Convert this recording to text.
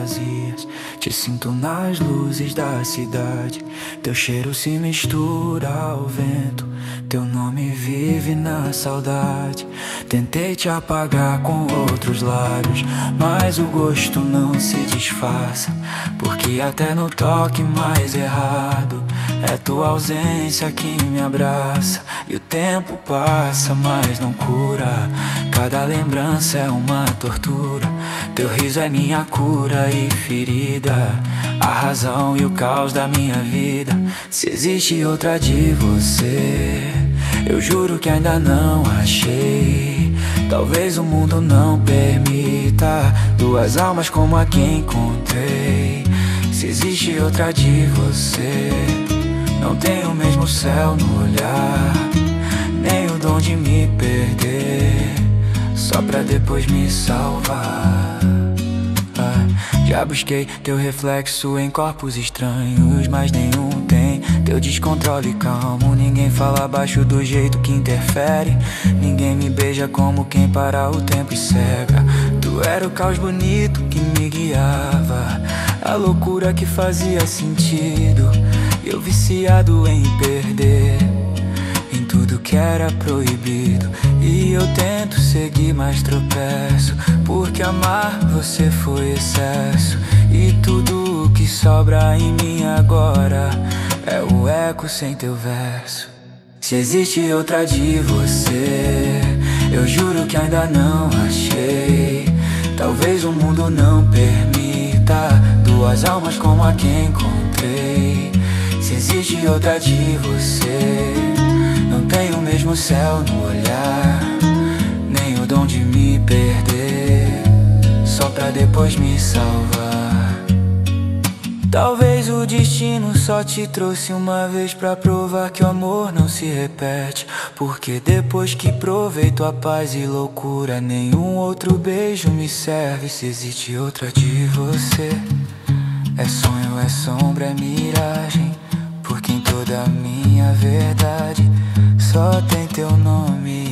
vazias. Te sinto nas luzes da cidade. Teu cheiro se mistura ao vento. Teu nome vive na saudade. Tentei te apagar com outros lábios, mas o gosto não se disfarça, porque até no toque mais errado é tua ausência que me abraça. E o tempo passa, mas não cura. Cada lembrança é uma tortura. Teu riso é minha cura e ferida, a razão e o caos da minha vida. Se existe outra de você, eu juro que ainda não achei. Talvez o mundo não permita duas almas como a que encontrei. Se existe outra de você, não tenho o mesmo céu no olhar, nem o dom de me perder, só pra depois me salvar. Já busquei teu reflexo em corpos estranhos, mas nenhum tem teu descontrole calmo. Ninguém fala baixo do jeito que interfere. Ninguém me beija como quem para o tempo e cega. Tu era o caos bonito que me guiava, a loucura que fazia sentido. Eu viciado em perder, em tudo que era proibido. E eu tento seguir, mas tropeço, porque amar você foi excesso. E tudo o que sobra em mim agora é o eco sem teu verso. Se existe outra de você, eu juro que ainda não achei. Talvez o mundo não permita duas almas como a que encontrei. Se existe outra de você, não tenho o mesmo céu no olhar, nem o dom de me perder, só pra depois me salvar. Talvez o destino só te trouxe uma vez pra provar que o amor não se repete, porque depois que provei tua paz e loucura, nenhum outro beijo me serve. Se existe outra de você, é sonho, é sombra, é miragem, porque em toda a minha verdade só tem teu nome.